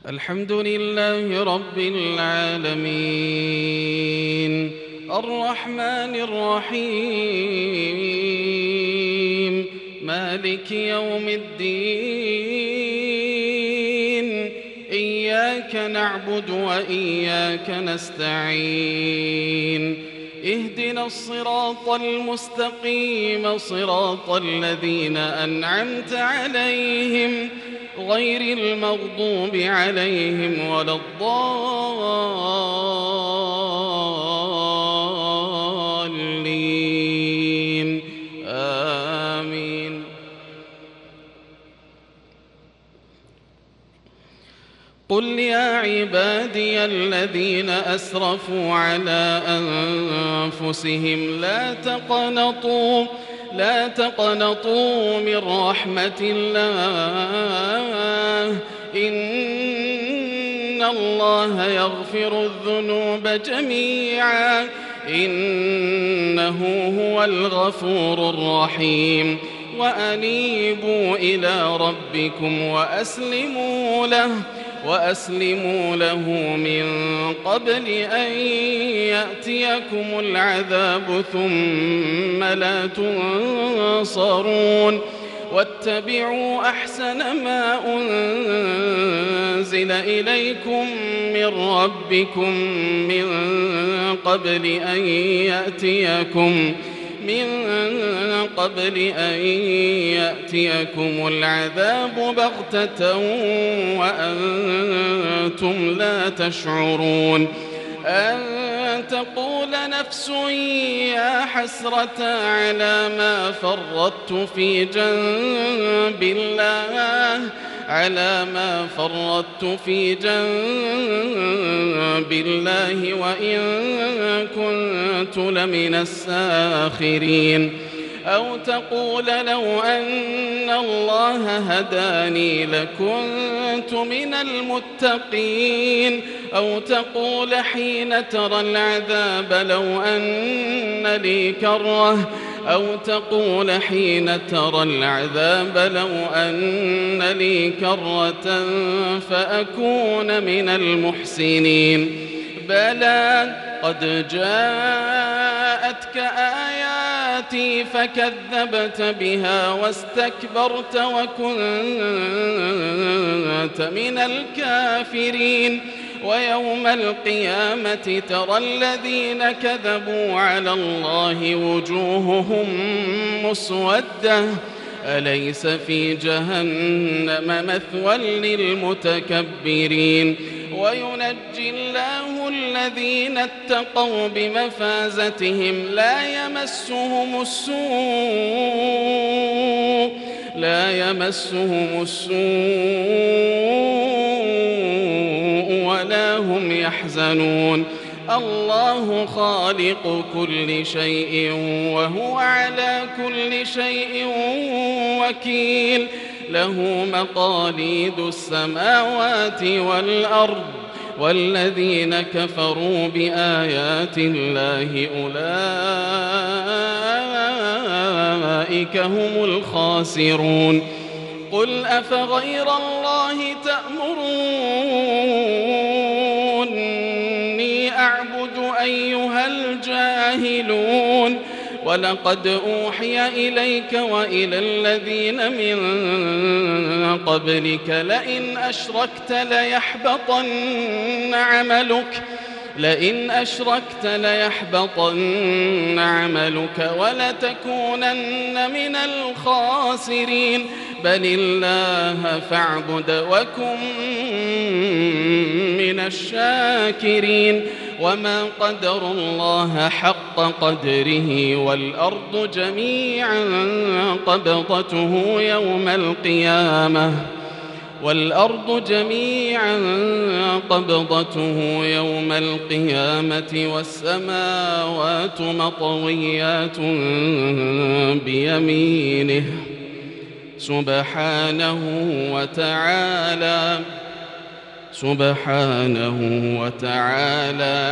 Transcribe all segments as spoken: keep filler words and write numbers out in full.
الحمد لله رب العالمين الرحمن الرحيم مالك يوم الدين إياك نعبد وإياك نستعين اهدنا الصراط المستقيم صراط الذين أنعمت عليهم غير المغضوب عليهم ولا الضالين آمين. قل يا عبادي الذين أسرفوا على أنفسهم لا تقنطوا لا تقنطوا من رحمة الله إن الله يغفر الذنوب جميعا إنه هو الغفور الرحيم. وأنيبوا إلى ربكم وأسلموا له وأسلموا له من قبل أن يأتيكم العذاب ثم لا تنصرون. واتبعوا أحسن ما أنزل إليكم من ربكم من قبل أن يأتيكم من قبل أن يأتيكم العذاب بغتة وأنتم لا تشعرون. أن تقول نفس يا حسرة على ما فرطت في جنب الله على ما فرطت في جنب الله وإن كنت لمن الساخرين. أو تقول لو أن الله هداني لكنت من المتقين. أو تقول حين ترى العذاب لو أن لي كرة أو تقول حين ترى العذاب لو أن لي كرة فأكون من المحسنين. بلى قد جاءتك آياتي فكذبت بها واستكبرت وكنت من الكافرين. ويوم القيامة ترى الذين كذبوا على الله وجوههم مسودة أليس في جهنم مثوى للمتكبرين. وينجي الله الذين اتقوا بمفازتهم لا يمسهم السوء لا يمسهم السوء ولا هم يحزنون. الله خالق كل شيء وهو على كل شيء وكيل. له مقاليد السماوات والأرض والذين كفروا بآيات الله أولئك هم الخاسرون. قل أفغير الله تأمروني أعبد أيها الجاهلون. ولقد أوحي إليك وإلى الذين من قبلك لئن أشركت ليحبطن عملك لئن أشركت ليحبطن عملك ولتكونن من الخاسرين. بل الله فاعبد وكن من الشاكرين. وما قدروا الله حق قدره والأرض جميعا قبضته يوم القيامة والأرض جميعا قبضته يوم القيامة والسماوات مطويات بيمينه سبحانه وتعالى سبحانه وتعالى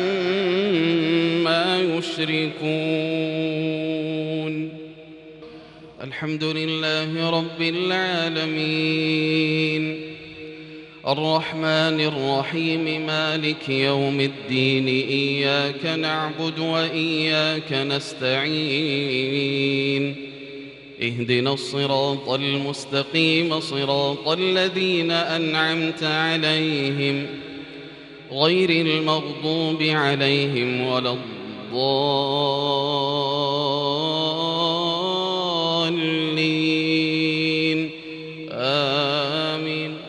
عما يشركون. الحمد لله رب العالمين الرحمن الرحيم مالك يوم الدين إياك نعبد وإياك نستعين اهدنا الصراط المستقيم صراط الذين أنعمت عليهم غير المغضوب عليهم ولا الضالين آمين.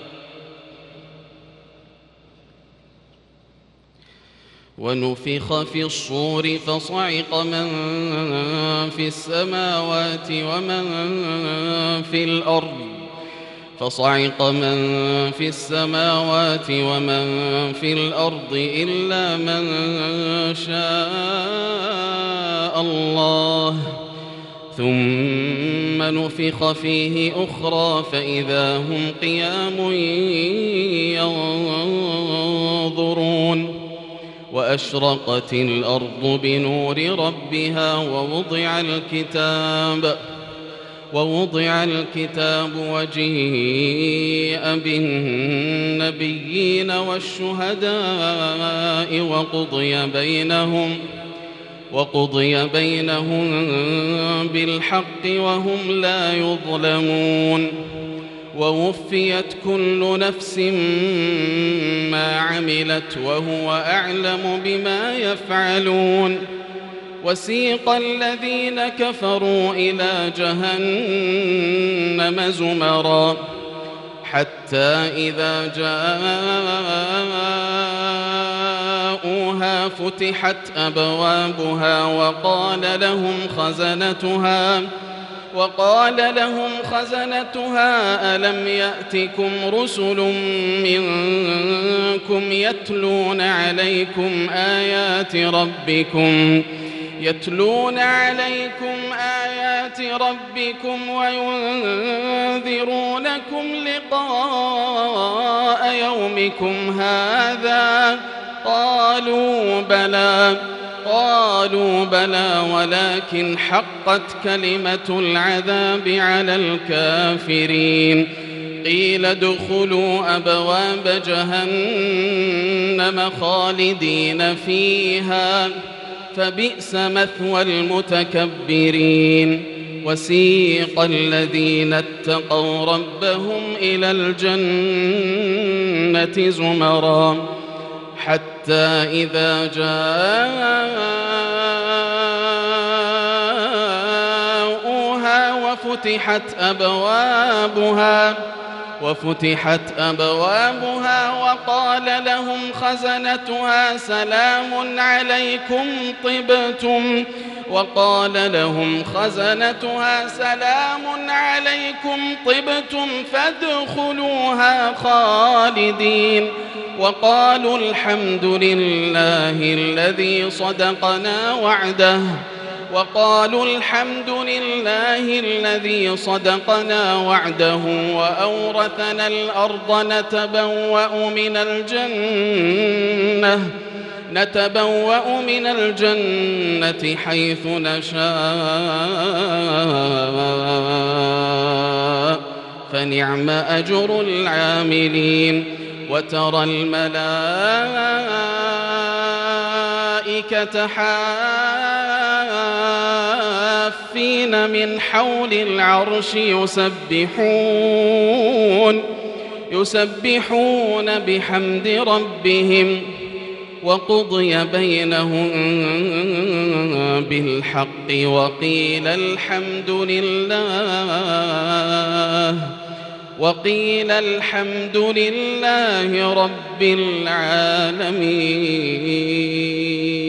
ونفخ في الصور فصعق من في السماوات ومن في الأرض فصعق من في السماوات ومن في الأرض إلا من شاء الله ثم نفخ فيه أخرى فإذا هم قيام ينظرون وأشرقت الأرض بنور ربها ووضع الكتاب ووضع الكتاب وجيء بالنبيين والشهداء وقضي بينهم وقضي بينهم بالحق وهم لا يظلمون ووفيت كل نفس ما عملت وهو أعلم بما يفعلون وسيق الذين كفروا إلى جهنم زمرا حتى إذا جاءوها فتحت أبوابها وقال لهم خزنتها وقال لهم خزنتها ألم يأتكم رسل منكم يتلون عليكم آيات ربكم يتلون عليكم آيات ربكم وينذرونكم لقاء يومكم هذا قالوا بلى قالوا بلى ولكن حقت كلمة العذاب على الكافرين قيل ادخلوا أبواب جهنم خالدين فيها فبئس مثوى المتكبرين وسيق الذين اتقوا ربهم إلى الجنة زمرا حتى إذا جاءوها وفتحت أبوابها وفتحت أبوابها وقال لهم خزنتها سلام عليكم طبتم وقال لهم خزنتها سلام عليكم طبتم فادخلوها خالدين وقالوا الحمد لله الذي صدقنا وعده وقالوا الحمد لله الذي صدقنا وعده وأورثنا الأرض نتبوأ من الجنة نتبوأ من الجنة حيث نشاء فنعم أجر العاملين وترى الملائكة حافين من حول العرش يسبحون يسبحون بحمد ربهم وقضي بينهم بالحق وقيل الحمد لله وقيل الحمد لله رب العالمين.